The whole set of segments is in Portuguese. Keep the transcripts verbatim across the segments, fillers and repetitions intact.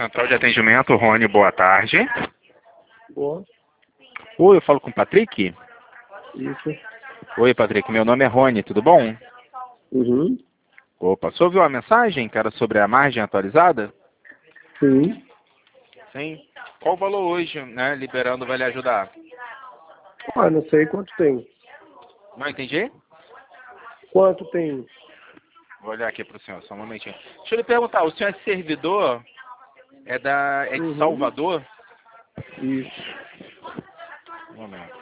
Central de atendimento, Rony, boa tarde. Boa. Oi, eu falo com o Patrick? Isso. Oi, Patrick, meu nome é Rony, tudo bom? Uhum. Opa, você ouviu a mensagem que era sobre a margem atualizada? Sim. Sim. Qual o valor hoje, né, liberando vai lhe ajudar? Ah, não sei quanto tem. Não entendi? Quanto tem? Vou olhar aqui para o senhor, só um momentinho. Deixa eu lhe perguntar, o senhor é servidor? É, da, é de Uhum. Salvador? Isso. Um momento.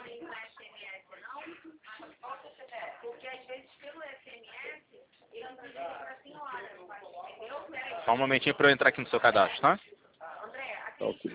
Só um momentinho para eu entrar aqui no seu cadastro, tá? Tá ok.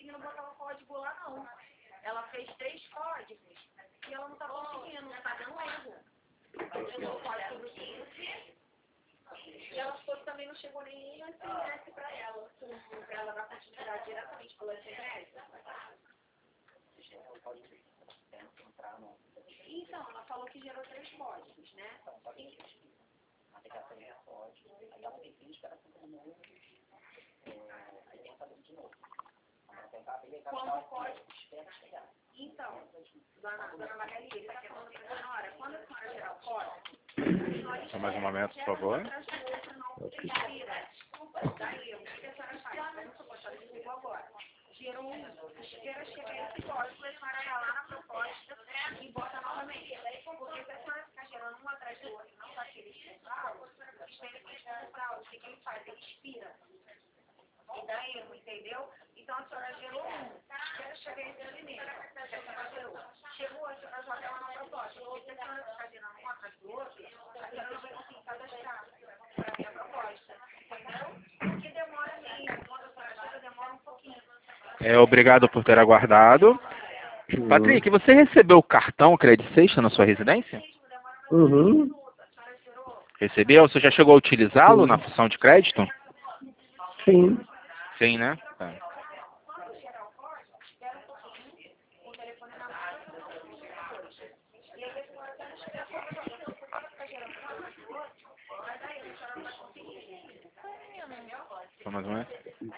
Só mais um momento, por favor. Ok. É, obrigado por ter aguardado. Uhum. Patrick, você recebeu o cartão Credit Station na sua residência? Uhum. Recebeu? Você já chegou a utilizá-lo na Sim. função de crédito? Sim. Sim, né? Tá. Só mais um momento.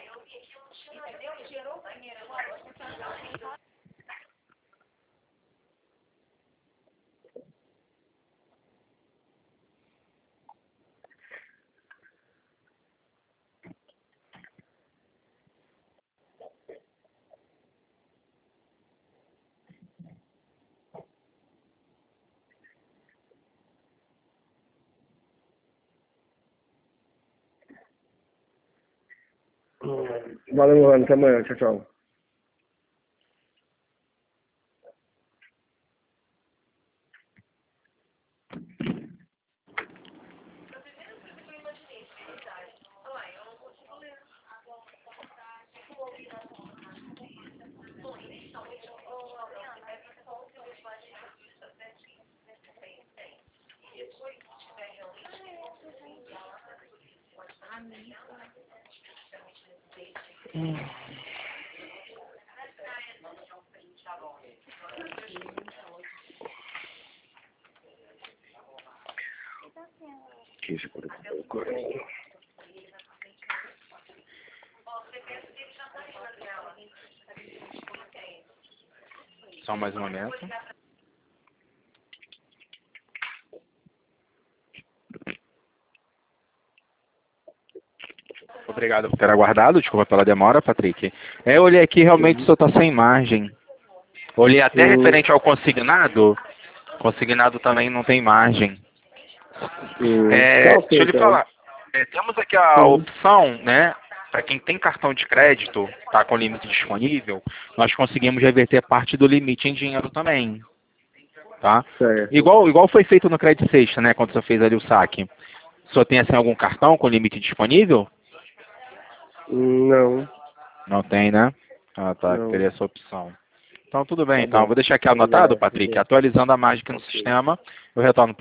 Hum. Valeu, mano. Até amanhã. Tchau, tchau. quinze, quarenta. Só mais um momento. Obrigado por ter aguardado. Desculpa pela demora, Patrick. É, eu olhei aqui, realmente o Uhum. senhor está sem margem. Olhei até Uhum. referente ao consignado. Consignado também não tem margem. Uhum. Tá É, ok, deixa eu lhe então. falar. É, temos aqui a Uhum. opção, né? Para quem tem cartão de crédito, tá com limite disponível, nós conseguimos reverter parte do limite em dinheiro também, tá? Certo. Igual, igual foi feito no Credit Sexta, né? Quando você fez ali o saque. O senhor tem assim algum cartão com limite disponível? Não. Não tem, né? Ah, tá. Não. Teria essa opção. Então tudo bem, Tá então. bom. Vou deixar aqui anotado, Obrigado. Patrick, Obrigado. atualizando a mágica no Ok. sistema. Eu retorno